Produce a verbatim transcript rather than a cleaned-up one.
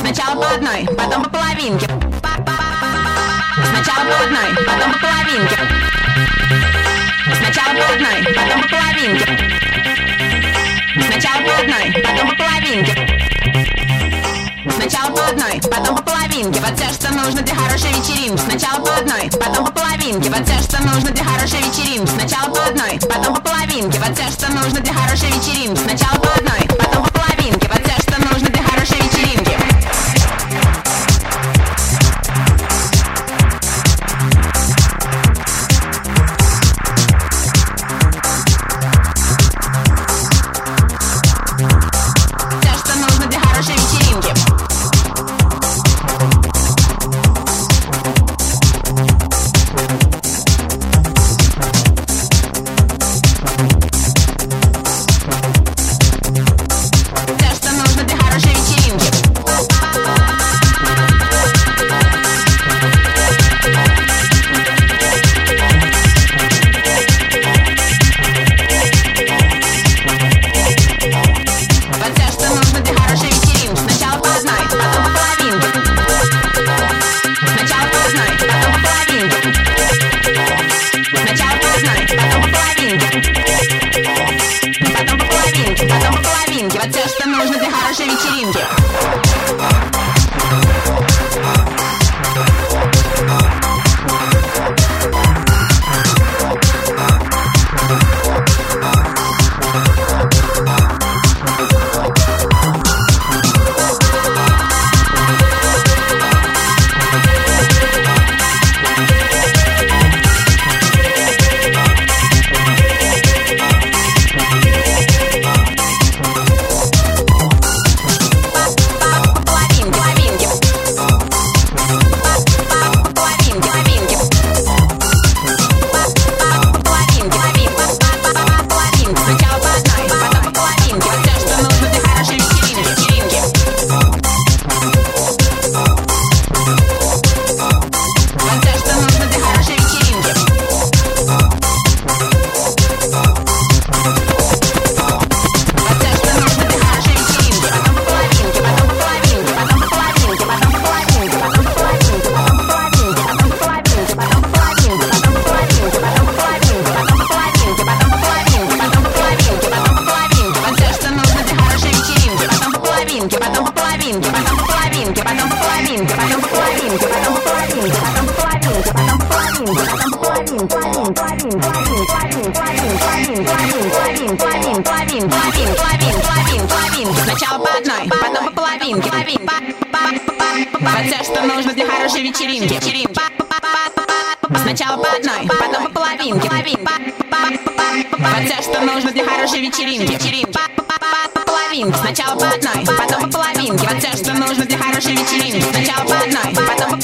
Сначала по одной, потом по половинке. Сначала по одной, потом по половинке. Сначала по одной, потом по половинке. Сначала по одной, потом по половинке. Сначала по одной, потом по половинке. Вот все, что нужно для хорошей вечеринки. Сначала по одной, потом по половинке. Вот все, что нужно для хорошей вечеринки. Сначала по одной, потом по половинке. Вот все, что нужно для хорошей вечеринки. Сначала по одной, потом по половинке. Вот все, что нужно для хорошей вечеринки. Сначала по одной, потом по половинке. Вот все, что нужно для хорошей вечеринки. Сначала по одной, потом по половинке. Вот все, что нужно для хорошей вечеринки. Сначала по одной, потом по половинке. Вот все, что нужно для хорошей вечеринки. Сначала по одной, потом по